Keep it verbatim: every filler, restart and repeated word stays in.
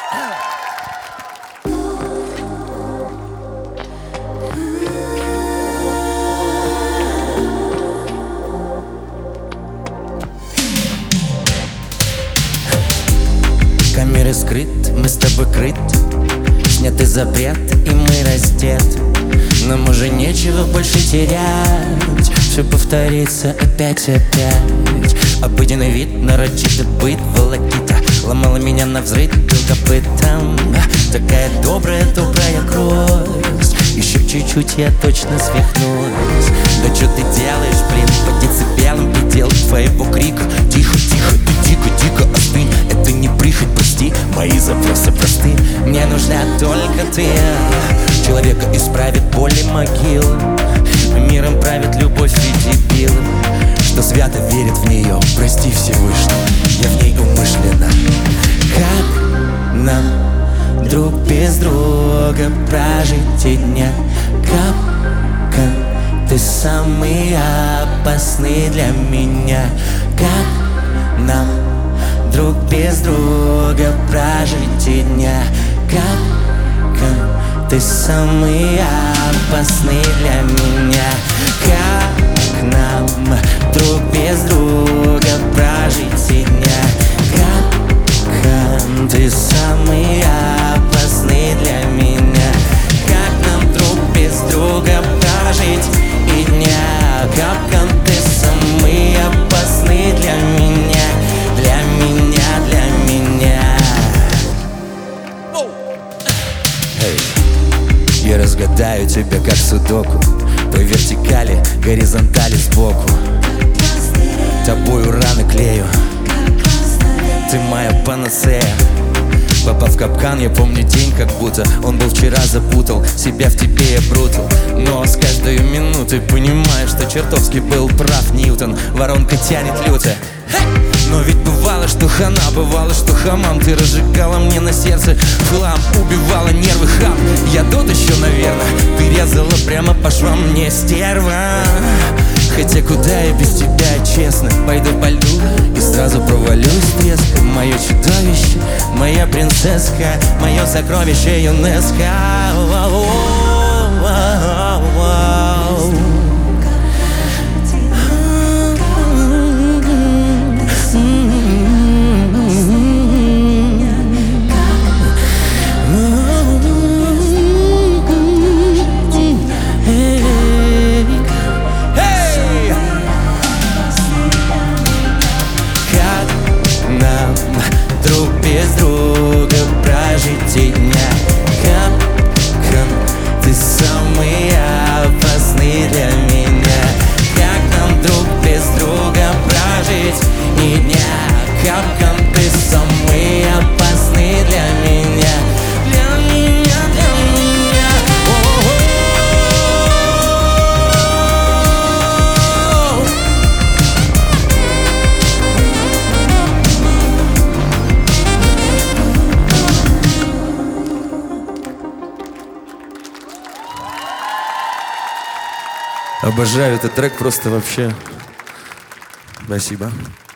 Камеры скрыт, мы с тобой крыт, снятый запрет, и мы раздеты. Нам уже нечего больше терять, все повторится опять и опять. Обыденный вид, нарочитый быт, волокита ломала меня навзрыд копытом. Такая добрая, добрая кровь, еще чуть-чуть я точно свихнусь. Да что ты делаешь, блин, по децибелам предел твоего крика. Тихо, тихо, ты дико, дико остынь, это не прихоть, прости, мои запросы просты. Мне нужна только ты, человека исправит боли могилы, миром правит любовь и дебилы, что свято верит в нее, прости Всевышний, я в ней умышленно. Как нам друг без друга прожить и дня? Как ты самый опасный для меня? Как нам друг без друга прожить и дня? Как ты самый опасный для меня? Как нам друг без друга прожить и дня? Как ты самый опасный для меня? Как нам друг без друга прожить и дня? Как ты самый опасный для меня? Для меня, для меня. Hey. Я разгадаю тебя как судоку, по вертикали, горизонтали сбоку. Тобою раны клею, ты моя панацея. Попав в капкан, я помню день, как будто он был вчера, запутал себя в тебе, я брутал. Но с каждой минутой понимаю, что чертовски был прав Ньютон. Воронка тянет люто, но ведь бывало, что хана, бывало, что хамам. Ты разжигала мне на сердце хлам, убивала нервы, хам. Я тот еще, наверное, ты резала прямо по швам, мне стерва. Хотя куда я без тебя, честно, пойду по льду и сразу провалюсь треском. Мое чудовище, моя принцесска, мое сокровище ЮНЕСКО. Друг без друга прожить и дня? Как ты самый опасный для меня? Как нам друг без друга прожить и дня? Как ты самый опасный для меня? Для меня, для меня. Обожаю этот трек просто вообще. Спасибо.